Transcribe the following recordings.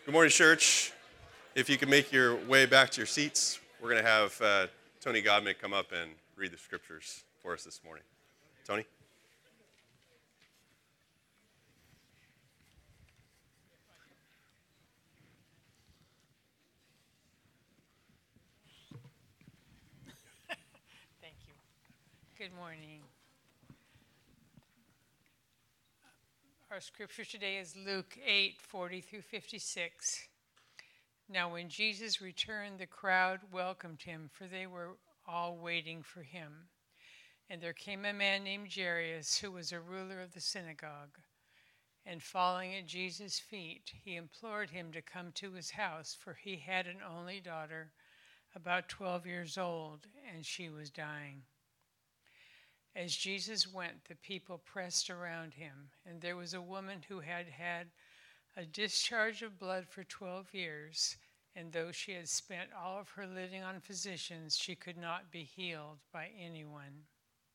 Good morning, church. If you can make your way back to your seats, we're going to have Tony Godmick come up and read the scriptures for us this morning. Tony? Thank you. Good morning. Our scripture today is Luke 8:40 through 56. Now when Jesus returned, the crowd welcomed him, for they were all waiting for him. And there came a man named Jairus, who was a ruler of the synagogue. And falling at Jesus' feet, he implored him to come to his house, for he had an only daughter, about 12 years old, and she was dying. As Jesus went, the people pressed around him, and there was a woman who had had a discharge of blood for 12 years, and though she had spent all of her living on physicians, she could not be healed by anyone.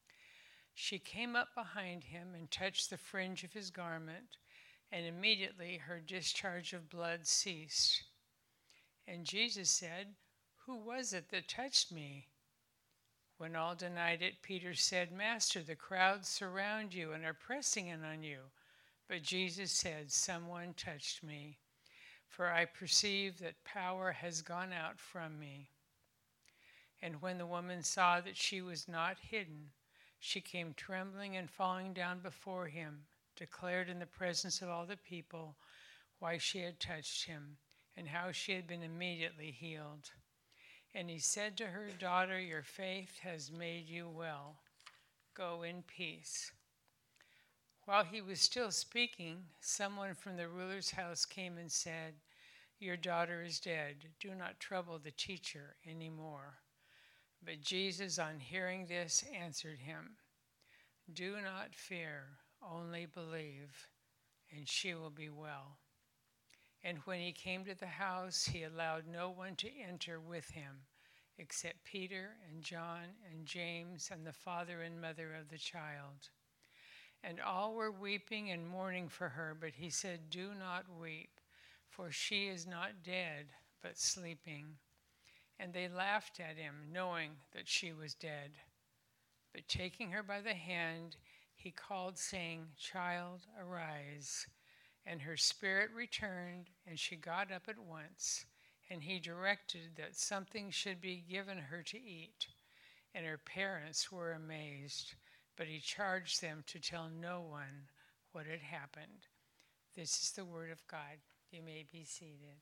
She came up behind him and touched the fringe of his garment, and immediately her discharge of blood ceased. And Jesus said, "Who was it that touched me?" When all denied it, Peter said, "Master, the crowds surround you and are pressing in on you." But Jesus said, "Someone touched me, for I perceive that power has gone out from me." And when the woman saw that she was not hidden, she came trembling and falling down before him, declared in the presence of all the people why she had touched him, and how she had been immediately healed. And he said to her, "Daughter, your faith has made you well. Go in peace." While he was still speaking, someone from the ruler's house came and said, "Your daughter is dead. Do not trouble the teacher anymore." But Jesus, on hearing this, answered him, "Do not fear, only believe, and she will be well." And when he came to the house, he allowed no one to enter with him, except Peter and John and James and the father and mother of the child. And all were weeping and mourning for her, but he said, "Do not weep, for she is not dead, but sleeping." And they laughed at him, knowing that she was dead. But taking her by the hand, he called, saying, "Child, arise." And her spirit returned, and she got up at once. And he directed that something should be given her to eat. And her parents were amazed, but he charged them to tell no one what had happened. This is the word of God. You may be seated.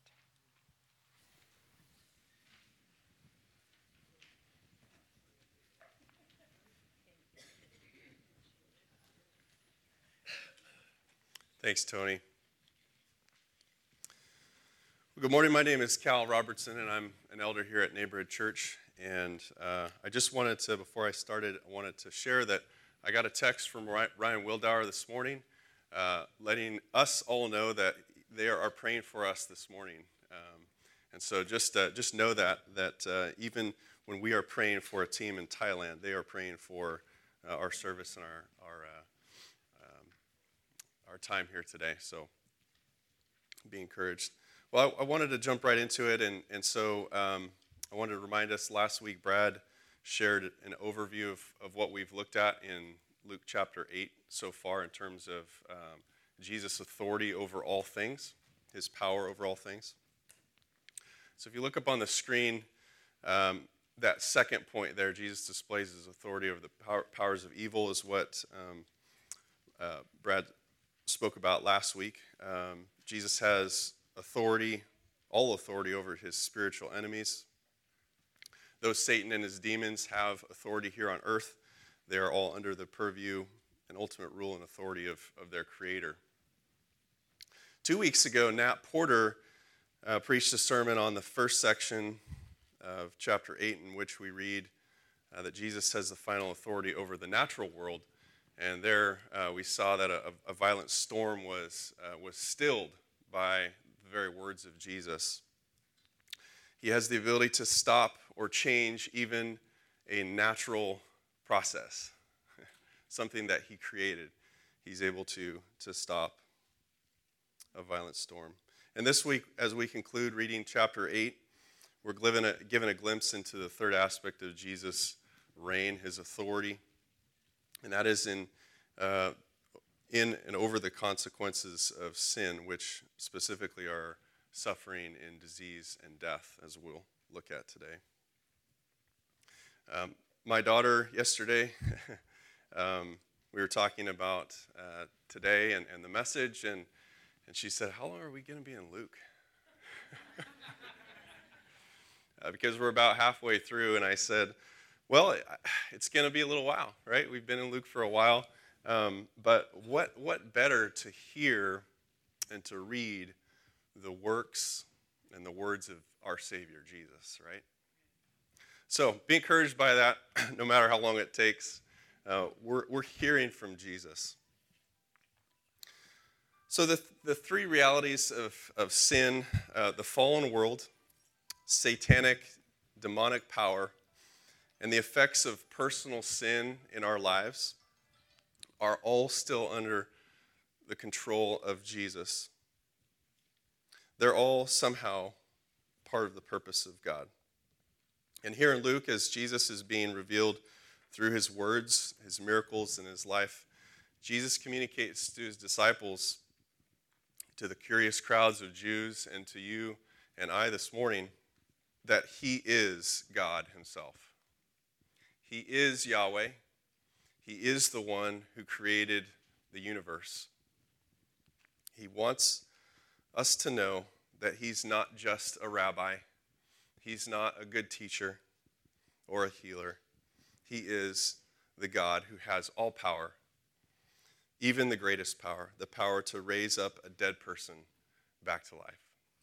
Thanks, Tony. Well, good morning. My name is Cal Robertson, and I'm an elder here at Neighborhood Church. And I just wanted to, before I started, I wanted to share that I got a text from Ryan Wildauer this morning, letting us all know that they are praying for us this morning. And so just know that even when we are praying for a team in Thailand, they are praying for our service and our time here today. So be encouraged. Well, I wanted to jump right into it, and so I wanted to remind us, last week Brad shared an overview of what we've looked at in Luke chapter 8 so far in terms of Jesus' authority over all things, his power over all things. So if you look up on the screen, that second point there, Jesus displays his authority over the powers of evil, is what Brad spoke about last week. Jesus has authority, all authority over his spiritual enemies. Though Satan and his demons have authority here on earth, they are all under the purview and ultimate rule and authority of their creator. 2 weeks ago, Nat Porter preached a sermon on the first section of chapter 8, in which we read that Jesus has the final authority over the natural world. And there we saw that a violent storm was stilled by the very words of Jesus. He has the ability to stop or change even a natural process, something that he created. He's able to stop a violent storm. And this week, as we conclude reading chapter 8, we're given a glimpse into the third aspect of Jesus' reign, his authority, and that is in and over the consequences of sin, which specifically are suffering and disease and death, as we'll look at today. My daughter, yesterday, we were talking about today and the message, and she said, "How long are we going to be in Luke?" Because we're about halfway through, and I said, well, it's going to be a little while, right? We've been in Luke for a while, but what better to hear and to read the works and the words of our Savior, Jesus, right? So be encouraged by that, no matter how long it takes. We're hearing from Jesus. So the three realities of sin, the fallen world, satanic, demonic power, and the effects of personal sin in our lives are all still under the control of Jesus. They're all somehow part of the purpose of God. And here in Luke, as Jesus is being revealed through his words, his miracles, and his life, Jesus communicates to his disciples, to the curious crowds of Jews, and to you and I this morning, that he is God himself. He is Yahweh. He is the one who created the universe. He wants us to know that he's not just a rabbi. He's not a good teacher or a healer. He is the God who has all power, even the greatest power, the power to raise up a dead person back to life.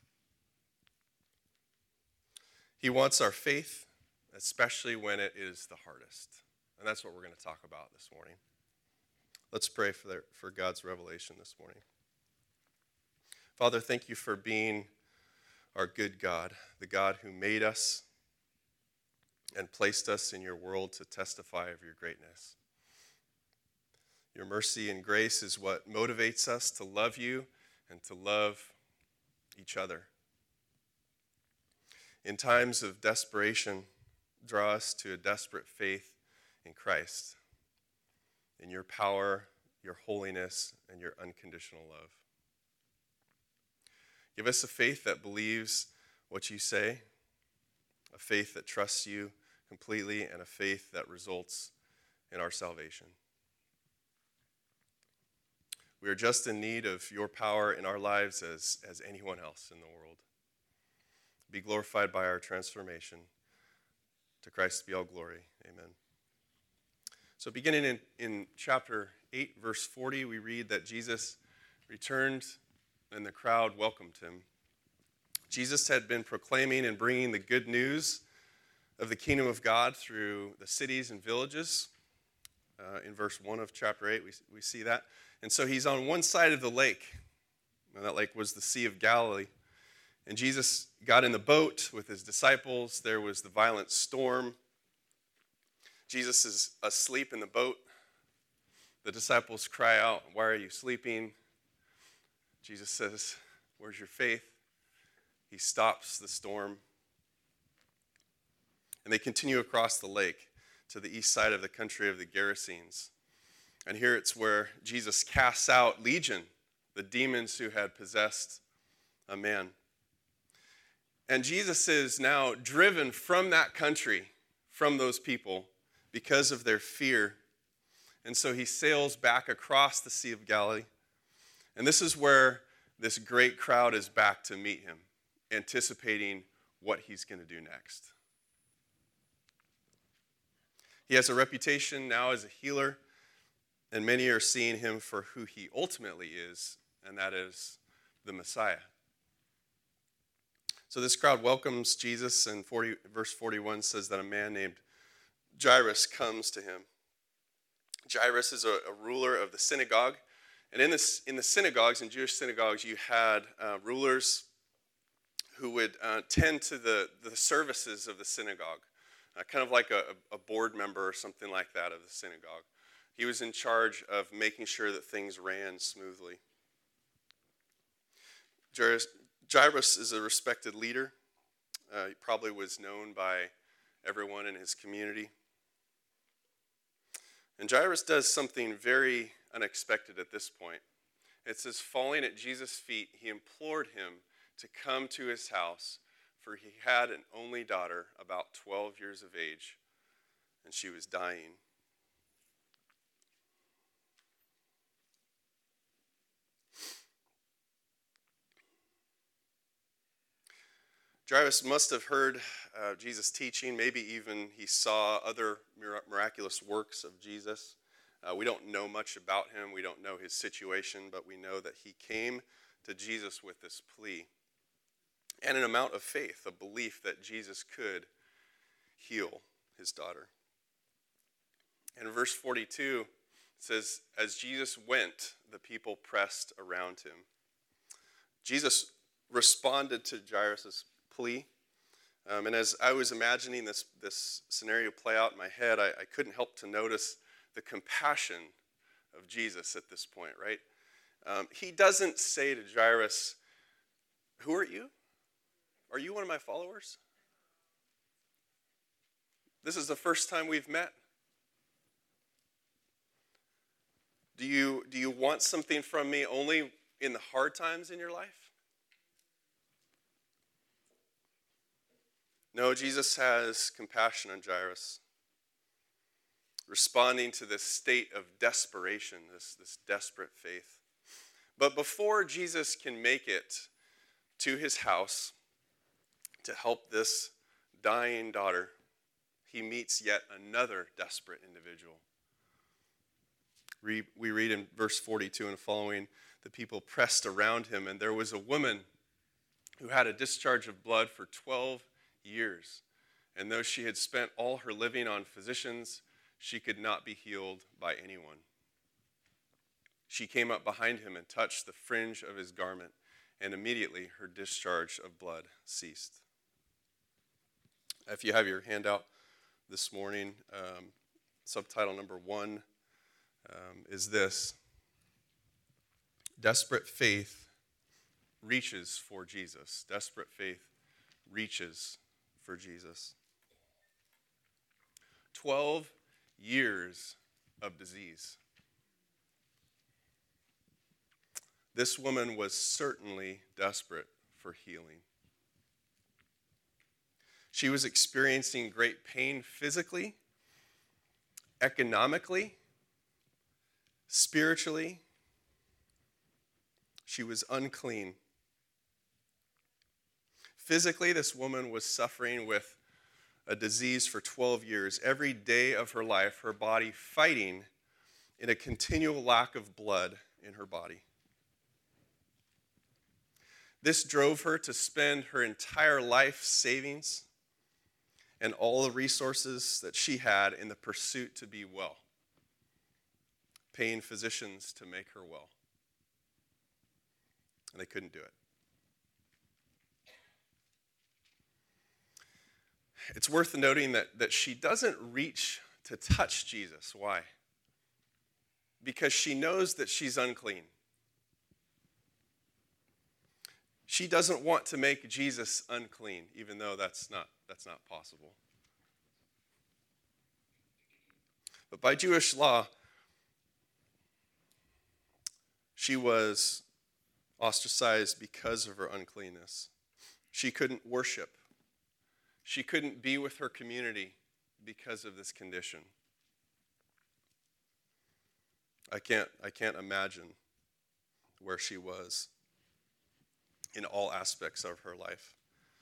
He wants our faith, especially when it is the hardest. And that's what we're going to talk about this morning. Let's pray for God's revelation this morning. Father, thank you for being our good God, the God who made us and placed us in your world to testify of your greatness. Your mercy and grace is what motivates us to love you and to love each other. In times of desperation, draw us to a desperate faith in Christ, in your power, your holiness, and your unconditional love. Give us a faith that believes what you say, a faith that trusts you completely, and a faith that results in our salvation. We are just in need of your power in our lives as anyone else in the world. Be glorified by our transformation. To Christ be all glory. Amen. So beginning in chapter 8, verse 40, we read that Jesus returned and the crowd welcomed him. Jesus had been proclaiming and bringing the good news of the kingdom of God through the cities and villages. In verse 1 of chapter 8, we see that. And so he's on one side of the lake. And that lake was the Sea of Galilee. And Jesus got in the boat with his disciples. There was the violent storm. Jesus is asleep in the boat. The disciples cry out, "Why are you sleeping?" Jesus says, "Where's your faith?" He stops the storm. And they continue across the lake to the east side of the country of the Gerasenes. And here it's where Jesus casts out Legion, the demons who had possessed a man. And Jesus is now driven from that country, from those people, because of their fear. And so he sails back across the Sea of Galilee. And this is where this great crowd is back to meet him, anticipating what he's going to do next. He has a reputation now as a healer, and many are seeing him for who he ultimately is, and that is the Messiah. So this crowd welcomes Jesus, and verse 41 says that a man named Jairus comes to him. Jairus is a ruler of the synagogue, and in the synagogues, in Jewish synagogues, you had rulers who would tend to the services of the synagogue, kind of like a board member or something like that of the synagogue. He was in charge of making sure that things ran smoothly. Jairus is a respected leader. He probably was known by everyone in his community. And Jairus does something very unexpected at this point. It says, falling at Jesus' feet, he implored him to come to his house, for he had an only daughter, about 12 years of age, and she was dying. Jairus must have heard Jesus' teaching. Maybe even he saw other miraculous works of Jesus. We don't know much about him. We don't know his situation, but we know that he came to Jesus with this plea and an amount of faith, a belief that Jesus could heal his daughter. And in verse 42, it says, as Jesus went, the people pressed around him. Jesus responded to Jairus' plea. And as I was imagining this scenario play out in my head, I couldn't help to notice the compassion of Jesus at this point, right? He doesn't say to Jairus, who are you? Are you one of my followers? This is the first time we've met. Do you want something from me only in the hard times in your life? No, Jesus has compassion on Jairus, responding to this state of desperation, this desperate faith. But before Jesus can make it to his house to help this dying daughter, he meets yet another desperate individual. We read in verse 42 and following, the people pressed around him, and there was a woman who had a discharge of blood for 12 years. And though she had spent all her living on physicians, she could not be healed by anyone. She came up behind him and touched the fringe of his garment, and immediately her discharge of blood ceased. If you have your handout this morning, subtitle number 1 is this: Desperate faith reaches for Jesus. Desperate faith reaches for Jesus. 12 years of disease. This woman was certainly desperate for healing. She was experiencing great pain physically, economically, spiritually. She was unclean. Physically, this woman was suffering with a disease for 12 years. Every day of her life, her body fighting in a continual lack of blood in her body. This drove her to spend her entire life savings and all the resources that she had in the pursuit to be well, paying physicians to make her well. And they couldn't do it. It's worth noting that she doesn't reach to touch Jesus. Why? Because she knows that she's unclean. She doesn't want to make Jesus unclean, even though that's not possible. But by Jewish law, she was ostracized because of her uncleanness. She couldn't worship. She couldn't be with her community because of this condition. I can't imagine where she was in all aspects of her life.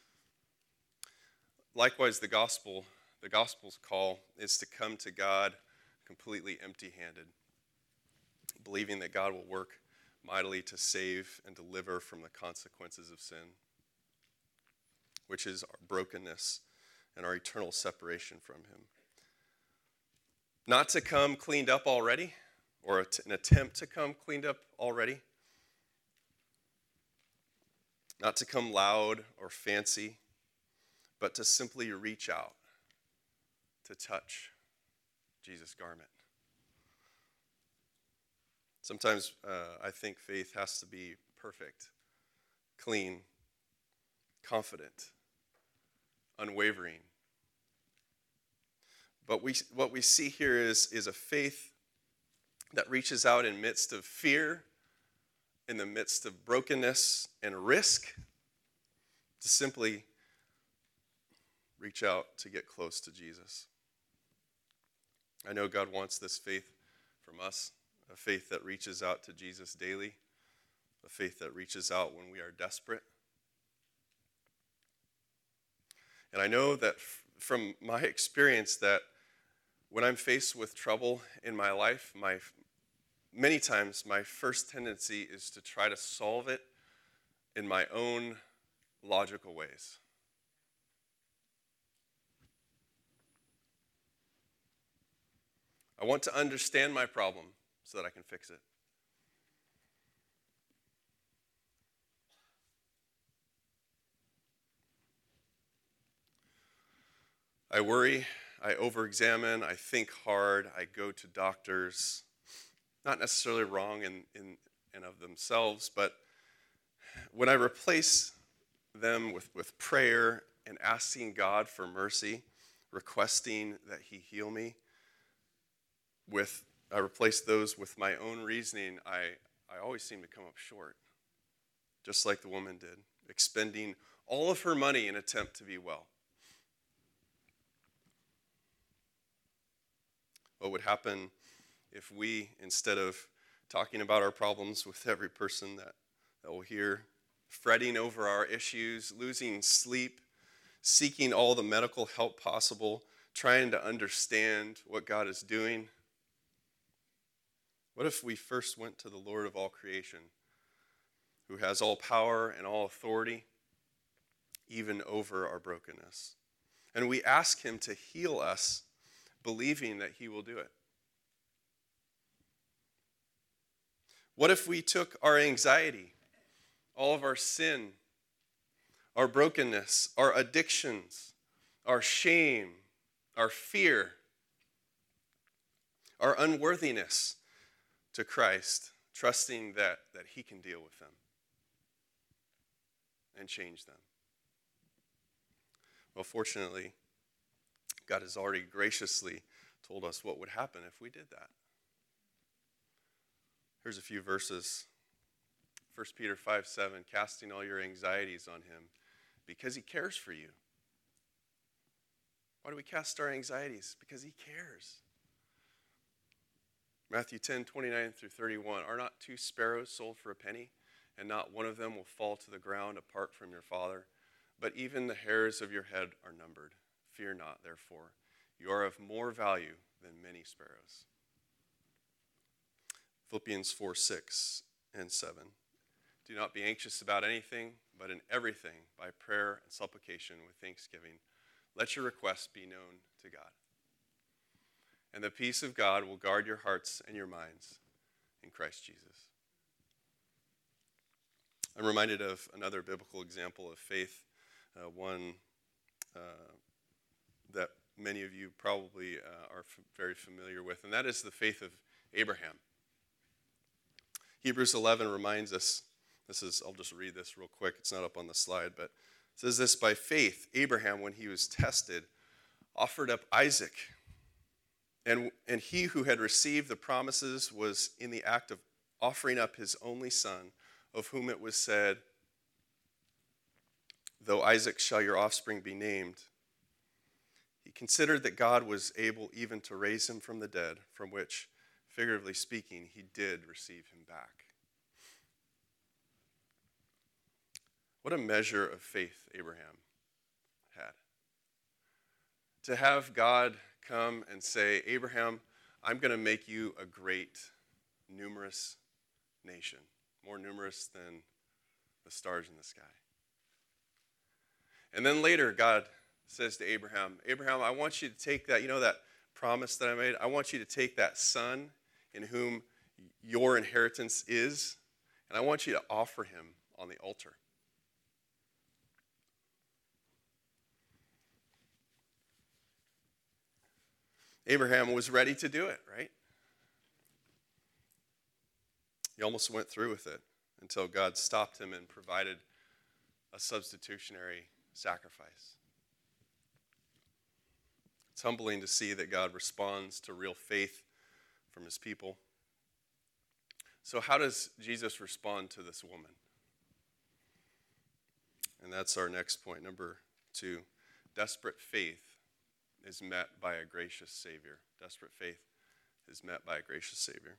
Likewise, the gospel's call is to come to God completely empty-handed, believing that God will work mightily to save and deliver from the consequences of sin, which is our brokenness and our eternal separation from him. Not to come cleaned up already, or an attempt to come cleaned up already. Not to come loud or fancy, but to simply reach out, to touch Jesus' garment. Sometimes I think faith has to be perfect, clean, confident, unwavering. But what we see here is a faith that reaches out in midst of fear, in the midst of brokenness and risk, to simply reach out to get close to Jesus. I know God wants this faith from us, a faith that reaches out to Jesus daily, a faith that reaches out when we are desperate. And I know that from my experience that when I'm faced with trouble in my life, many times my first tendency is to try to solve it in my own logical ways. I want to understand my problem so that I can fix it. I worry, I overexamine, I think hard, I go to doctors. Not necessarily wrong in and of themselves, but when I replace them with prayer and asking God for mercy, requesting that he heal me, I replace those with my own reasoning, I always seem to come up short, just like the woman did, expending all of her money in an attempt to be well. What would happen if we, instead of talking about our problems with every person that will hear, fretting over our issues, losing sleep, seeking all the medical help possible, trying to understand what God is doing? What if we first went to the Lord of all creation, who has all power and all authority, even over our brokenness, and we ask him to heal us, believing that he will do it? What if we took our anxiety, all of our sin, our brokenness, our addictions, our shame, our fear, our unworthiness to Christ, trusting that he can deal with them and change them? Well, fortunately, God has already graciously told us what would happen if we did that. Here's a few verses. 1 Peter 5:7, casting all your anxieties on him because he cares for you. Why do we cast our anxieties? Because he cares. Matthew 10:29 through 31, are not 2 sparrows sold for a penny, and not one of them will fall to the ground apart from your Father? But even the hairs of your head are numbered. Fear not, therefore. You are of more value than many sparrows. Philippians 4:6 and 7. Do not be anxious about anything, but in everything, by prayer and supplication with thanksgiving, let your requests be known to God. And the peace of God will guard your hearts and your minds in Christ Jesus. I'm reminded of another biblical example of faith, one that many of you probably are very familiar with, and that is the faith of Abraham. Hebrews 11 reminds us, I'll just read this real quick, it's not up on the slide, but it says this: by faith, Abraham, when he was tested, offered up Isaac. And he who had received the promises was in the act of offering up his only son, of whom it was said, though Isaac shall your offspring be named. He considered that God was able even to raise him from the dead, from which, figuratively speaking, he did receive him back. What a measure of faith Abraham had. To have God come and say, Abraham, I'm going to make you a great, numerous nation, more numerous than the stars in the sky. And then later, God says to Abraham, Abraham, I want you to take that, that promise that I made? I want you to take that son in whom your inheritance is, and I want you to offer him on the altar. Abraham was ready to do it, right? He almost went through with it until God stopped him and provided a substitutionary sacrifice. It's humbling to see that God responds to real faith from his people. So how does Jesus respond to this woman? And that's our next point, number 2. Desperate faith is met by a gracious Savior. Desperate faith is met by a gracious Savior.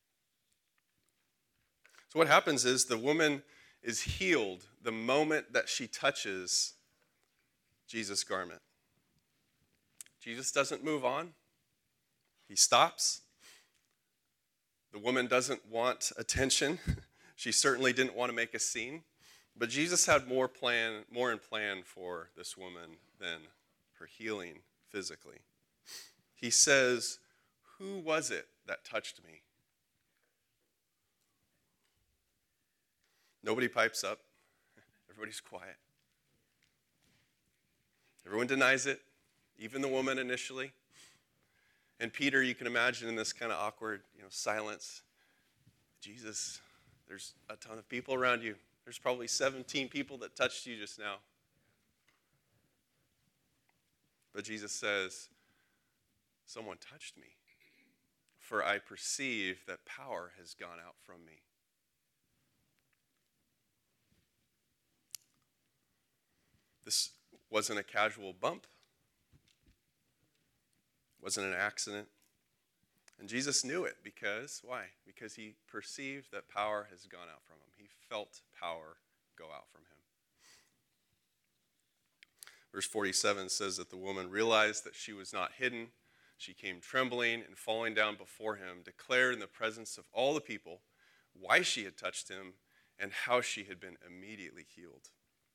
So what happens is the woman is healed the moment that she touches Jesus' garment. Jesus doesn't move on. He stops. The woman doesn't want attention. She certainly didn't want to make a scene. But Jesus had more in plan for this woman than her healing physically. He says, "Who was it that touched me?" Nobody pipes up. Everybody's quiet. Everyone denies it, even the woman initially. And Peter, you can imagine in this kind of awkward, silence. Jesus, there's a ton of people around you. There's probably 17 people that touched you just now. But Jesus says, someone touched me, for I perceive that power has gone out from me. This wasn't a casual bump. It wasn't an accident. And Jesus knew it because, why? Because he perceived that power has gone out from him. He felt power go out from him. Verse 47 says that the woman realized that she was not hidden. She came trembling and falling down before him, declared in the presence of all the people why she had touched him and how she had been immediately healed.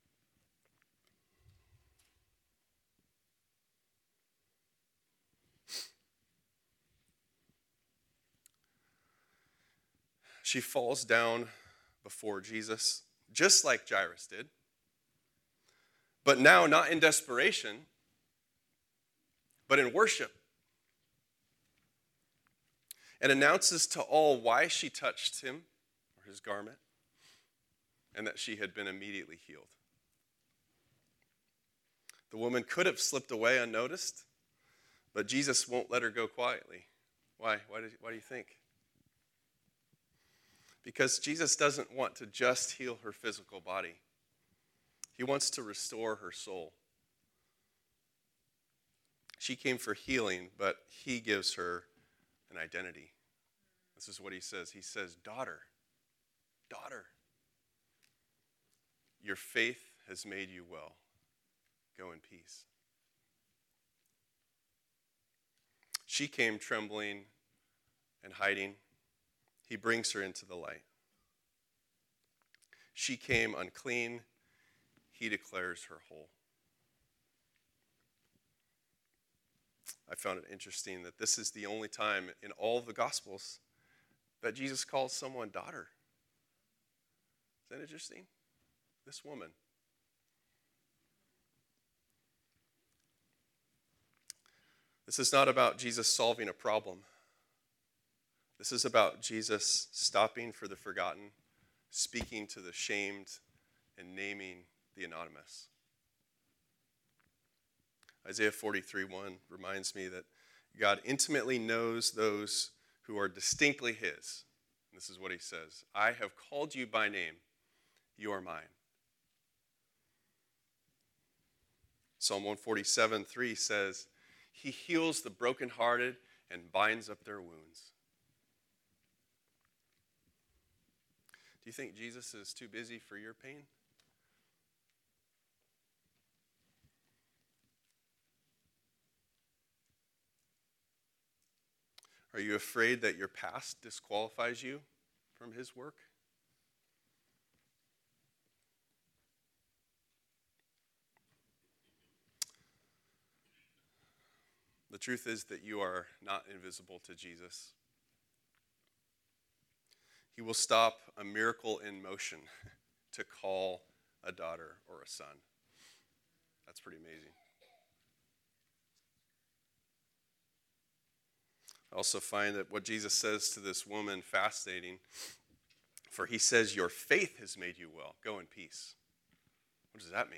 She falls down before Jesus, just like Jairus did, but now not in desperation, but in worship, and announces to all why she touched him, or his garment, and that she had been immediately healed. The woman could have slipped away unnoticed, but Jesus won't let her go quietly. Why? Why do you think? Because Jesus doesn't want to just heal her physical body. He wants to restore her soul. She came for healing, but he gives her an identity. This is what he says. He says, daughter, your faith has made you well. Go in peace. She came trembling and hiding. He brings her into the light. She came unclean. He declares her whole. I found it interesting that this is the only time in all of the Gospels that Jesus calls someone daughter. Is that interesting? This woman. This is not about Jesus solving a problem. This is about Jesus stopping for the forgotten, speaking to the shamed, and naming the anonymous. Isaiah 43:1 reminds me that God intimately knows those who are distinctly his. And this is what he says, I have called you by name. You are mine. Psalm 147:3 says, he heals the brokenhearted and binds up their wounds. Do you think Jesus is too busy for your pain? Are you afraid that your past disqualifies you from his work? The truth is that you are not invisible to Jesus. He will stop a miracle in motion to call a daughter or a son. That's pretty amazing. I also find that what Jesus says to this woman fascinating, for he says, your faith has made you well. Go in peace. What does that mean?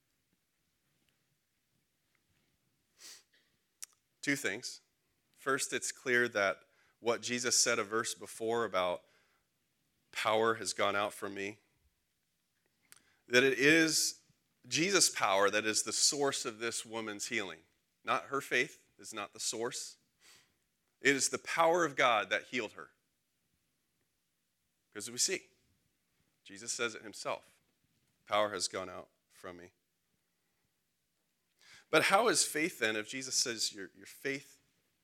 Two things. First, it's clear that what Jesus said a verse before about power has gone out from me, that it is Jesus' power that is the source of this woman's healing. Not her faith is not the source. It is the power of God that healed her. Because we see, Jesus says it himself. Power has gone out from me. But how is faith then, if Jesus says your faith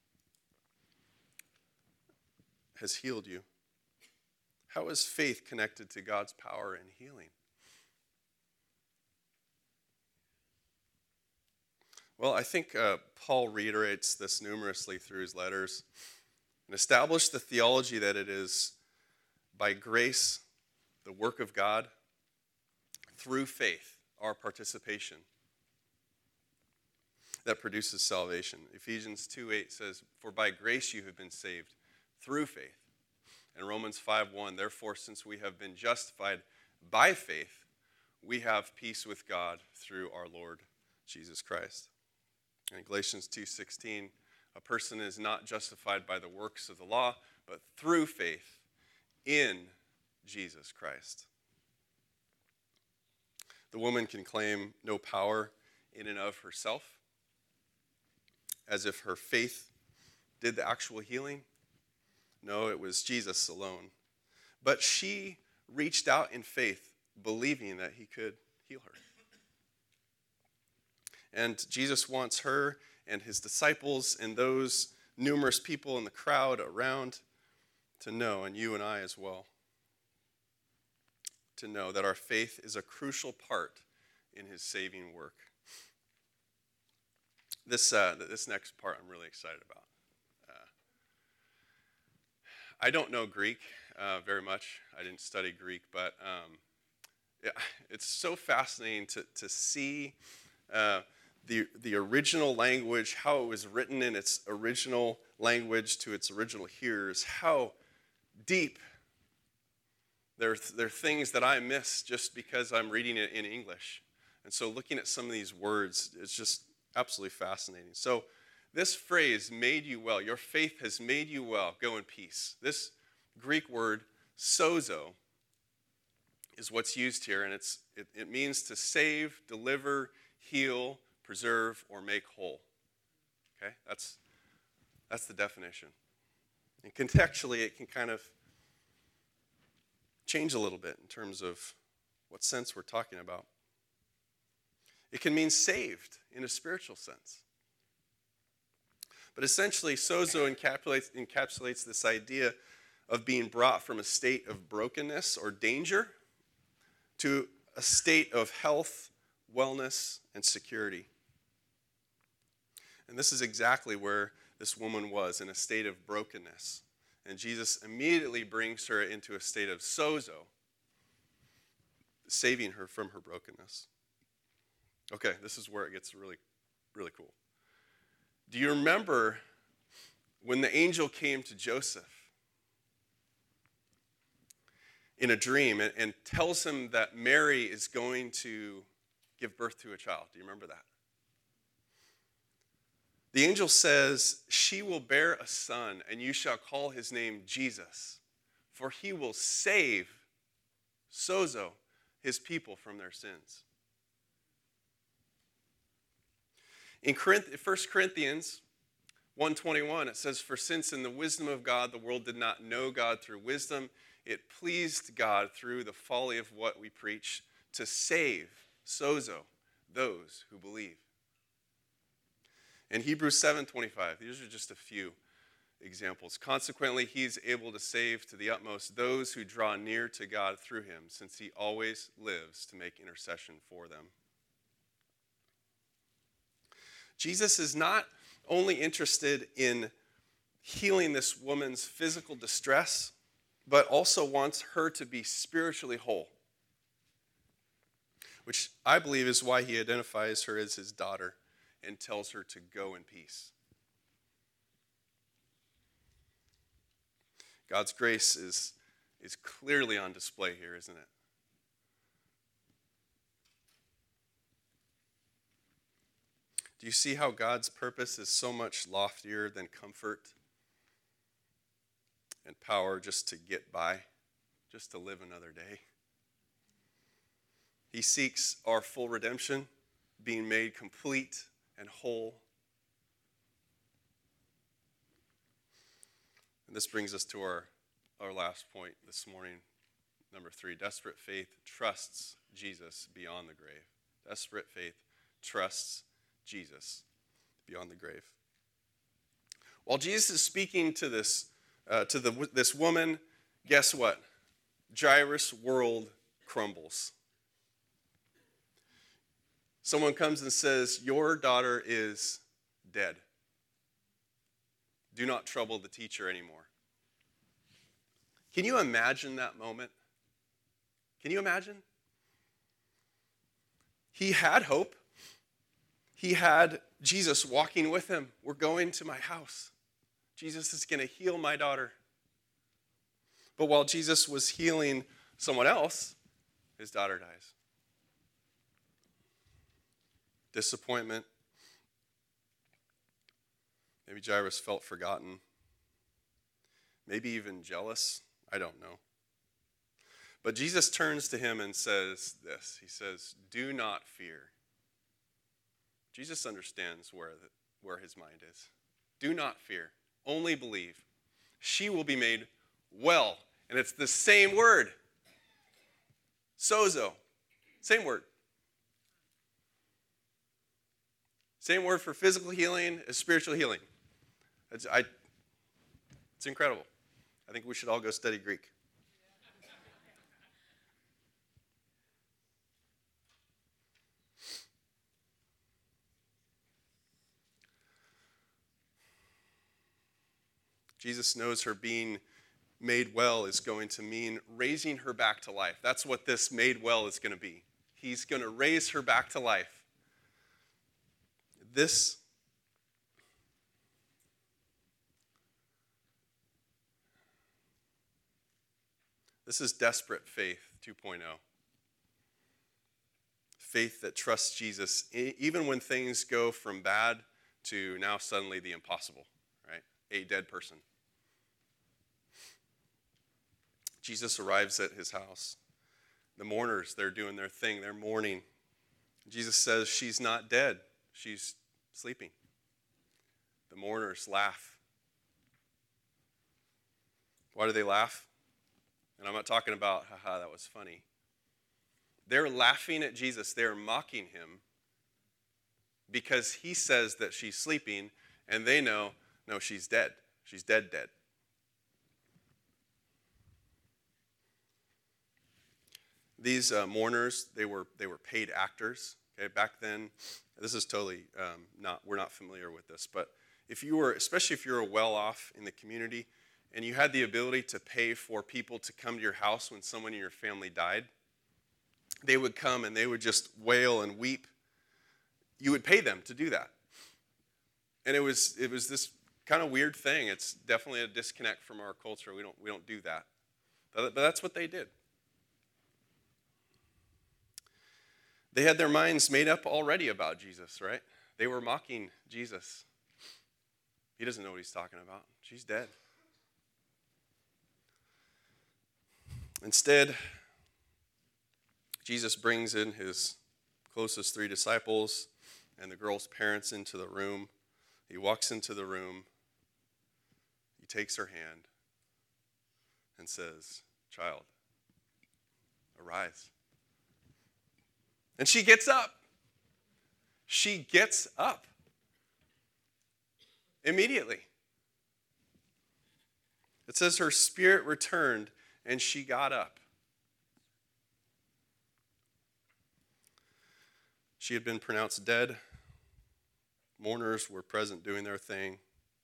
has healed you? How is faith connected to God's power and healing? Well, I think Paul reiterates this numerously through his letters and established the theology that it is by grace, the work of God, through faith, our participation, that produces salvation. Ephesians 2:8 says, "For by grace you have been saved through faith." And Romans 5:1, "Therefore, since we have been justified by faith, we have peace with God through our Lord Jesus Christ." And Galatians 2:16, "A person is not justified by the works of the law, but through faith in Jesus Christ." The woman can claim no power in and of herself, as if her faith did the actual healing. No, it was Jesus alone. But she reached out in faith, believing that he could heal her. And Jesus wants her and his disciples and those numerous people in the crowd around to know, and you and I as well, to know that our faith is a crucial part in his saving work. This next part I'm really excited about. I don't know Greek very much. I didn't study Greek, but it's so fascinating to see the original language, how it was written in its original language to its original hearers, how deep there are things that I miss just because I'm reading it in English. And so looking at some of these words, it's just absolutely fascinating. So this phrase, "made you well," your faith has made you well, go in peace. This Greek word, sozo, is what's used here, and it means to save, deliver, heal, preserve, or make whole. Okay, that's the definition. And contextually, it can kind of change a little bit in terms of what sense we're talking about. It can mean saved in a spiritual sense. But essentially, sozo encapsulates this idea of being brought from a state of brokenness or danger to a state of health, wellness, and security. And this is exactly where this woman was, in a state of brokenness. And Jesus immediately brings her into a state of sozo, saving her from her brokenness. Okay, this is where it gets really, really cool. Do you remember when the angel came to Joseph in a dream and tells him that Mary is going to give birth to a child? Do you remember that? The angel says, "She will bear a son, and you shall call his name Jesus, for he will save," sozo, "his people from their sins." In 1 Corinthians 1:21, it says, "For since in the wisdom of God the world did not know God through wisdom, it pleased God through the folly of what we preach to save," sozo, "those who believe." In Hebrews 7:25, these are just a few examples. "Consequently, he is able to save to the utmost those who draw near to God through him, since he always lives to make intercession for them." Jesus is not only interested in healing this woman's physical distress, but also wants her to be spiritually whole, which I believe is why he identifies her as his daughter and tells her to go in peace. God's grace is clearly on display here, isn't it? Do you see how God's purpose is so much loftier than comfort and power just to get by, just to live another day? He seeks our full redemption, being made complete and whole. And this brings us to our last point this morning, number 3. Desperate faith trusts Jesus beyond the grave. Desperate faith trusts Jesus beyond the grave. While Jesus is speaking to this woman, guess what? Jairus' world crumbles. Someone comes and says, "Your daughter is dead. Do not trouble the teacher anymore." Can you imagine that moment? Can you imagine? He had hope. He had Jesus walking with him. "We're going to my house. Jesus is going to heal my daughter." But while Jesus was healing someone else, his daughter dies. Disappointment. Maybe Jairus felt forgotten. Maybe even jealous. I don't know. But Jesus turns to him and says this. He says, "Do not fear." Jesus understands where his mind is. Do not fear. Only believe. She will be made well. And it's the same word. Sozo. Same word. Same word for physical healing as spiritual healing. It's incredible. I think we should all go study Greek. Jesus knows her being made well is going to mean raising her back to life. That's what this made well is going to be. He's going to raise her back to life. This is desperate faith 2.0. Faith that trusts Jesus even when things go from bad to now suddenly the impossible, right? A dead person. Jesus arrives at his house. The mourners, they're doing their thing. They're mourning. Jesus says she's not dead. She's sleeping. The mourners laugh. Why do they laugh? And I'm not talking about, haha, that was funny. They're laughing at Jesus. They're mocking him because he says that she's sleeping, and they know, no, she's dead. She's dead. These mourners, they were paid actors. Okay, back then, this is totally we're not familiar with this, but especially if you were well off in the community, and you had the ability to pay for people to come to your house when someone in your family died, they would come and they would just wail and weep. You would pay them to do that. And it was this kind of weird thing. It's definitely a disconnect from our culture. We don't do that. But that's what they did. They had their minds made up already about Jesus, right? They were mocking Jesus. He doesn't know what he's talking about. She's dead. Instead, Jesus brings in his closest 3 disciples and the girl's parents into the room. He walks into the room. He takes her hand and says, "Child, arise." And she gets up. She gets up. Immediately. It says her spirit returned and she got up. She had been pronounced dead. Mourners were present doing their thing.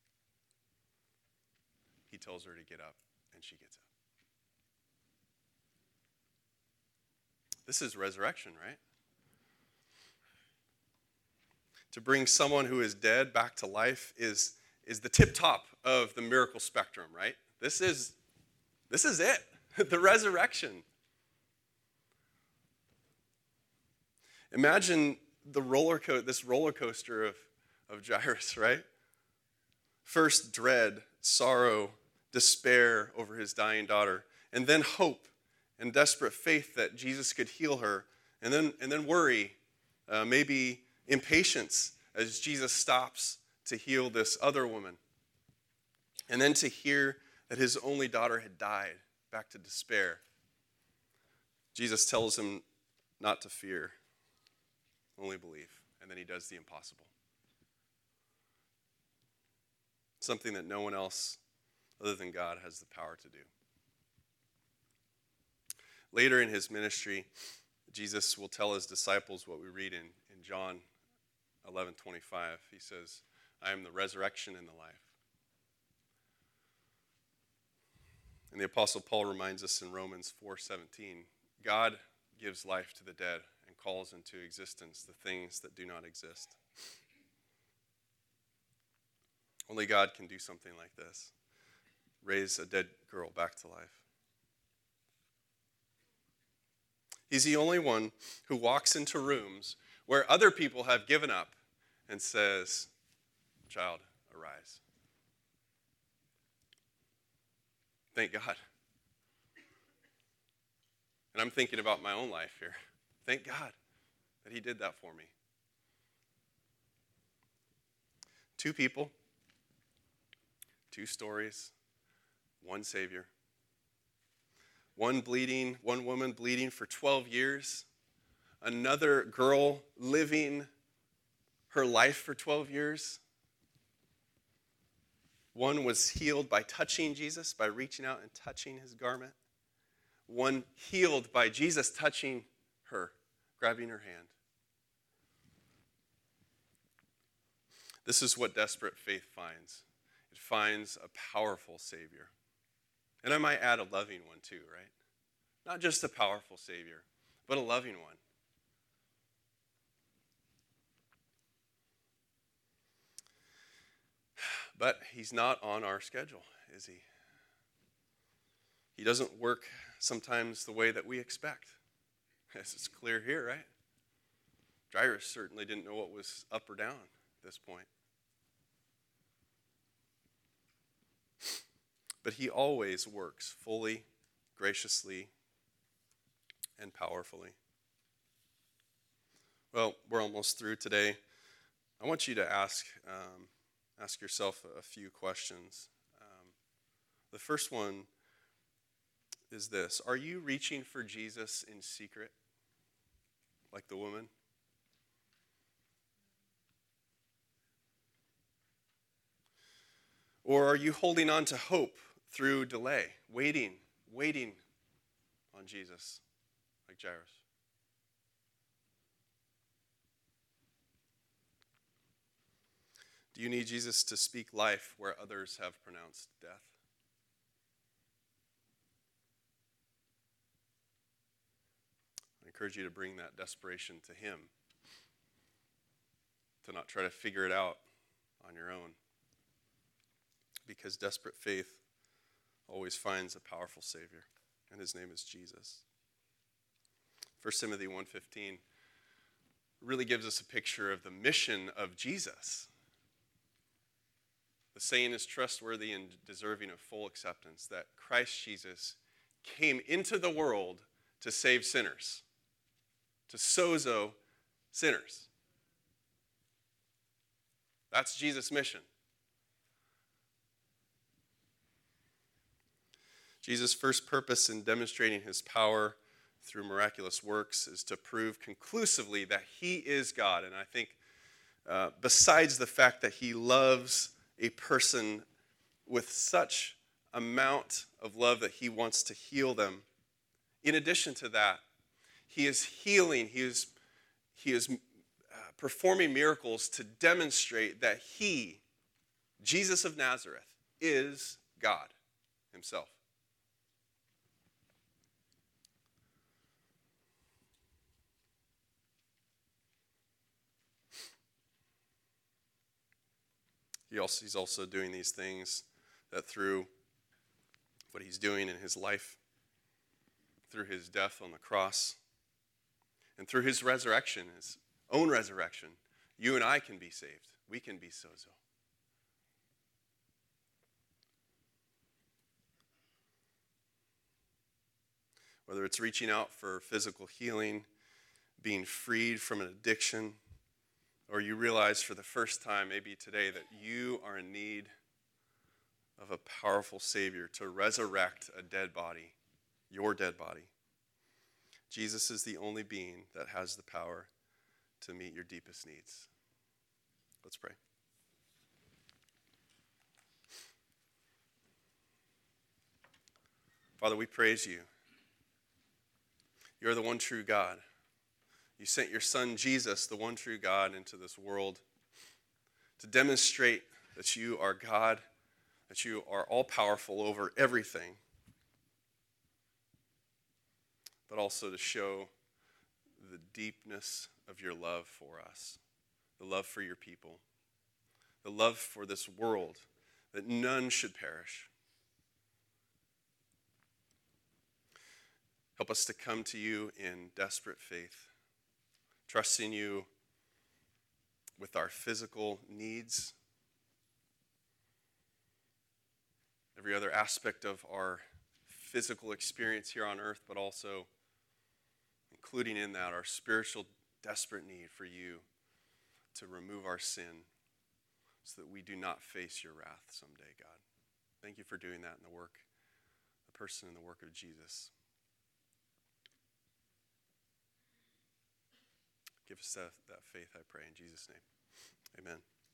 He tells her to get up, and she gets up. This is resurrection, right? To bring someone who is dead back to life is the tip top of the miracle spectrum, right? This is it, the resurrection. Imagine this roller coaster of Jairus, right? First, dread, sorrow, despair over his dying daughter, and then hope and desperate faith that Jesus could heal her, and then worry, maybe impatience as Jesus stops to heal this other woman, and then to hear that his only daughter had died, back to despair. Jesus tells him not to fear, only believe, and then he does the impossible. Something that no one else other than God has the power to do. Later in his ministry, Jesus will tell his disciples what we read in John 11:25. He says, I am the resurrection and the life. And the Apostle Paul reminds us in Romans 4:17, God gives life to the dead and calls into existence the things that do not exist. Only God can do something like this. Raise a dead girl back to life. He's the only one who walks into rooms where other people have given up and says, child, arise. Thank God. And I'm thinking about my own life here. Thank God that he did that for me. Two people, two stories, one Savior. One woman bleeding for 12 years. Another girl living her life for 12 years. One was healed by touching Jesus, by reaching out and touching his garment. One healed by Jesus touching her, grabbing her hand. This is what desperate faith finds. It finds a powerful Savior. And I might add a loving one too, right? Not just a powerful Savior, but a loving one. But he's not on our schedule, is he? He doesn't work sometimes the way that we expect. As it's clear here, right? Jairus certainly didn't know what was up or down at this point. But he always works fully, graciously, and powerfully. Well, we're almost through today. I want you to ask yourself a few questions. The first one is this. Are you reaching for Jesus in secret, like the woman? Or are you holding on to hope through delay, waiting on Jesus, like Jairus? Do you need Jesus to speak life where others have pronounced death? I encourage you to bring that desperation to him, to not try to figure it out on your own, because desperate faith always finds a powerful Savior, and his name is Jesus. 1 Timothy 1:15 really gives us a picture of the mission of Jesus. The saying is trustworthy and deserving of full acceptance, that Christ Jesus came into the world to save sinners, to sozo sinners. That's Jesus' mission. Jesus' first purpose in demonstrating his power through miraculous works is to prove conclusively that he is God. And I think besides the fact that he loves a person with such amount of love that he wants to heal them, in addition to that, he is healing, he is performing miracles to demonstrate that he, Jesus of Nazareth, is God himself. He's also doing these things that through what he's doing in his life, through his death on the cross, and through his resurrection, is own resurrection, you and I can be saved. We can be sozo. Whether it's reaching out for physical healing, being freed from an addiction, or you realize for the first time, maybe today, that you are in need of a powerful Savior to resurrect a dead body, your dead body. Jesus is the only being that has the power to meet your deepest needs. Let's pray. Father, we praise you. You're the one true God. You sent your son Jesus, the one true God, into this world to demonstrate that you are God, that you are all-powerful over everything, but also to show the deepness of your love for us, the love for your people, the love for this world, that none should perish. Help us to come to you in desperate faith, trusting you with our physical needs, every other aspect of our physical experience here on earth, but also including in that our spiritual desperate need for you to remove our sin so that we do not face your wrath someday, God. Thank you for doing that in the person and the work of Jesus. Give us that faith, I pray, in Jesus' name. Amen.